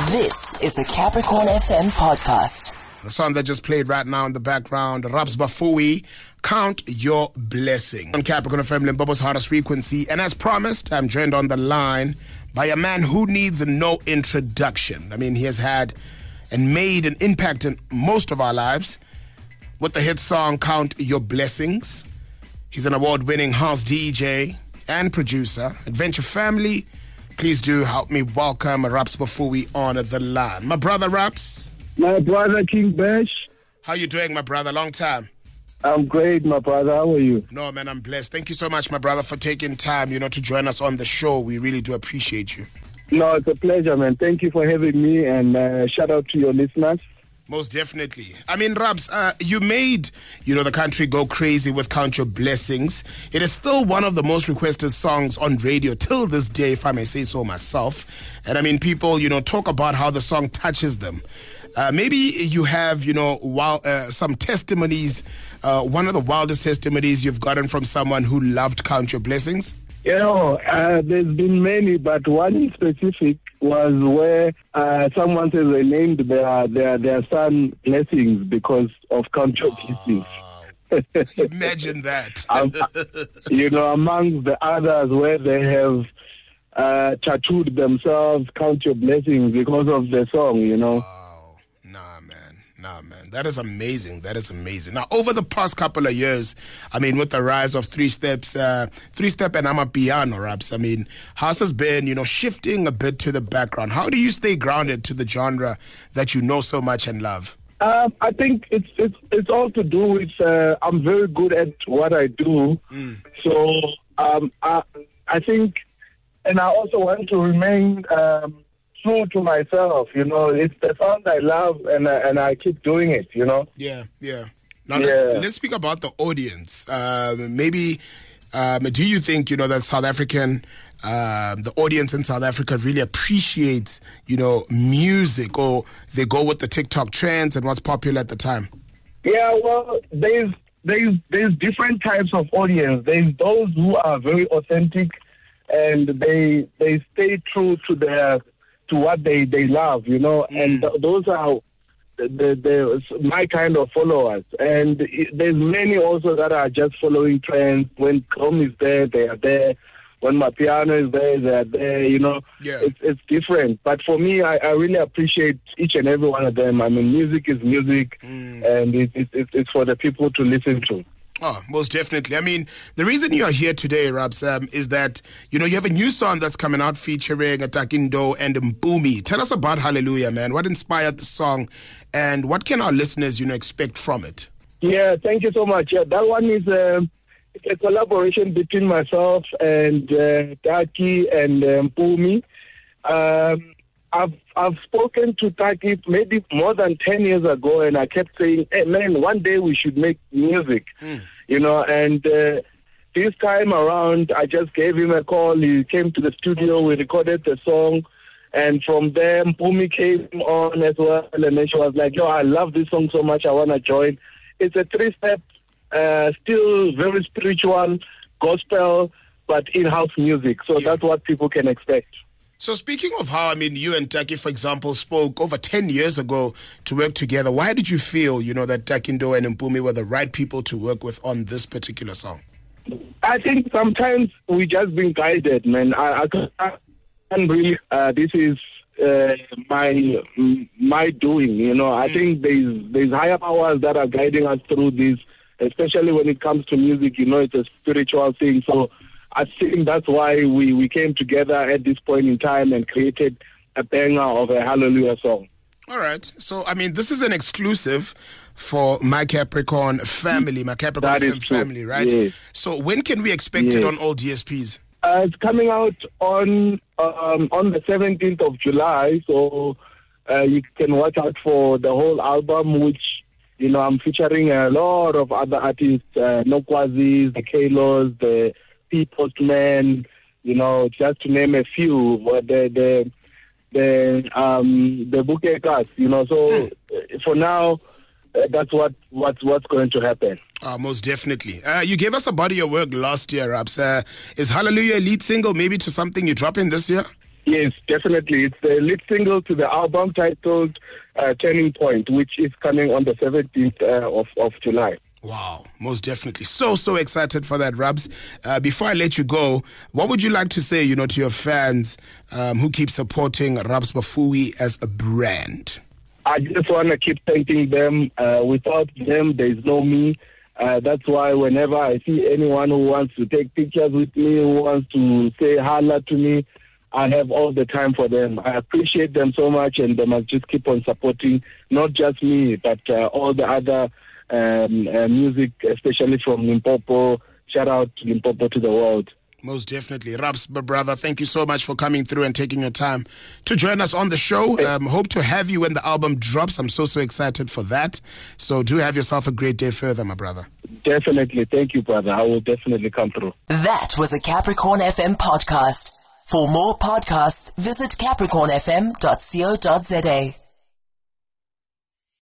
This is a Capricorn FM podcast. The song that just played right now in the background, Rabs Bafui, Count Your Blessing. On Capricorn FM, Limpopo's hottest frequency. And as promised, I'm joined on the line by a man who needs no introduction. I mean, he has had and made an impact in most of our lives with the hit song Count Your Blessings. He's an award-winning house DJ and producer. Adventure family, please do help me welcome Rabs Bafui on the line. My brother Rabs. My brother King Bash. How you doing, my brother? Long time. I'm great, my brother. How are you? No, man, I'm blessed. Thank you so much, my brother, for taking time, to join us on the show. We really do appreciate you. No, it's a pleasure, man. Thank you for having me, and shout out to your listeners. Most definitely. I mean, Rabs, you made, the country go crazy with Count Your Blessings. It is still one of the most requested songs on radio till this day, if I may say so myself. And I mean, people, talk about how the song touches them. Maybe you have, some testimonies, one of the wildest testimonies you've gotten from someone who loved Count Your Blessings. There's been many, but one in specific was where someone says they named their son Blessings because of Count Your Blessings. Imagine that. Among the others where they have tattooed themselves Count Your Blessings because of the song, Wow. Nah, man. That is amazing. Now, over the past couple of years, I mean, with the rise of three-step and Amapiano raps, I mean, house has been, shifting a bit to the background. How do you stay grounded to the genre that you know so much and love? I think it's all to do with I'm very good at what I do. So I think, and I also want to remain true to myself. It's the sound I love, and I keep doing it. Yeah. Now let's speak about the audience. Maybe do you think that South African, the audience in South Africa really appreciates music, or they go with the TikTok trends and what's popular at the time? Yeah, well, there's different types of audience. There's those who are very authentic, and they stay true to what they love, and those are my kind of followers. And there's many also that are just following trends. When Chrome is there, they are there. When my piano is there, they are there. It's different. But for me, I really appreciate each and every one of them. I mean, music is music, and it's for the people to listen to. Oh, most definitely. I mean, the reason you are here today, Rabs, is that, you have a new song that's coming out featuring Takindo and Mpumi. Tell us about Hallelujah, man. What inspired the song, and what can our listeners, expect from it? Yeah, thank you so much. Yeah, that one is a collaboration between myself and Taki and Mpumi. I've spoken to Taki maybe more than 10 years ago, and I kept saying, hey, man, one day we should make music, and this time around, I just gave him a call. He came to the studio, we recorded the song, and from there, Mpumi came on as well, and then she was like, yo, I love this song so much, I want to join. It's a three-step, still very spiritual, gospel, but in-house music, so that's what people can expect. So speaking of how, you and Taki, for example, spoke over 10 years ago to work together, why did you feel, that Takindo and Mpumi were the right people to work with on this particular song? I think sometimes we just been guided, man. I can't really, this is my doing, I think there's higher powers that are guiding us through this, especially when it comes to music, it's a spiritual thing. So I think that's why we came together at this point in time and created a banger of a Hallelujah song. All right. So, this is an exclusive for My Capricorn family, My Capricorn family, right? Yes. So when can we expect it on all DSPs? It's coming out on the 17th of July, so you can watch out for the whole album, which, I'm featuring a lot of other artists, Nokwazis, the Kalos, the Postman, just to name a few, the Bukekas, So for now, that's what's going to happen. Most definitely. You gave us a body of work last year, Rabs. Is Hallelujah a lead single maybe to something you're dropping this year? Yes, definitely. It's the lead single to the album titled Turning Point, which is coming on the 17th of July. Wow, most definitely. So excited for that, Rabs. Before I let you go, what would you like to say, to your fans who keep supporting Rabs Bafui as a brand? I just want to keep thanking them. Without them, there's no me. That's why whenever I see anyone who wants to take pictures with me, who wants to say hello to me, I have all the time for them. I appreciate them so much, and they must just keep on supporting not just me, but all the other music, especially from Limpopo. Shout out to Limpopo to the world. Most definitely. Rabs, my brother, thank you so much for coming through and taking your time to join us on the show. Hope to have you when the album drops. I'm so excited for that. So do have yourself a great day further, my brother. Definitely. Thank you, brother. I will definitely come through. That was a Capricorn FM podcast. For more podcasts, visit capricornfm.co.za.